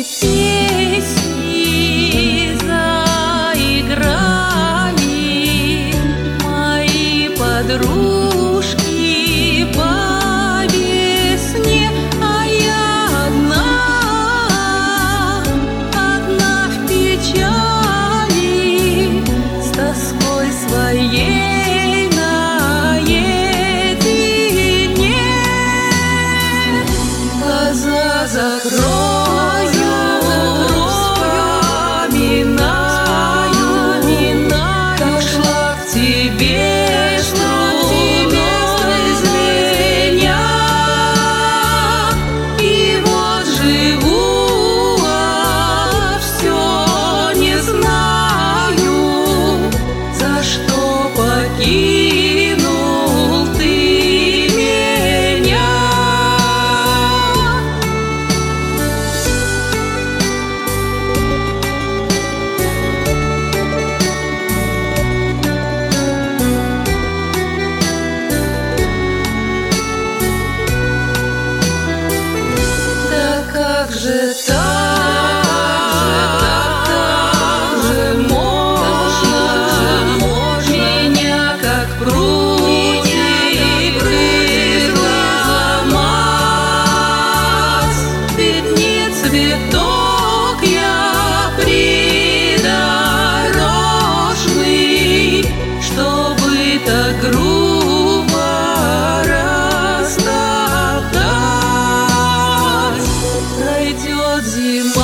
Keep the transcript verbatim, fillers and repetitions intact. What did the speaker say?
И песни заиграли мои подружки по весне, а я одна, одна в печали, с тоской своей наедине. Глаза закрою, покинул ты меня. Да как же так? Цветок я придорожный, чтобы так грубо растоптать. Пройдет зима.